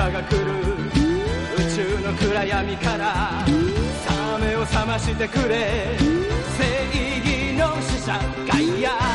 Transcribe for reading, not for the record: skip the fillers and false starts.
日が来る。宇宙の暗闇から目を覚ましてくれ。正義の使者ガイア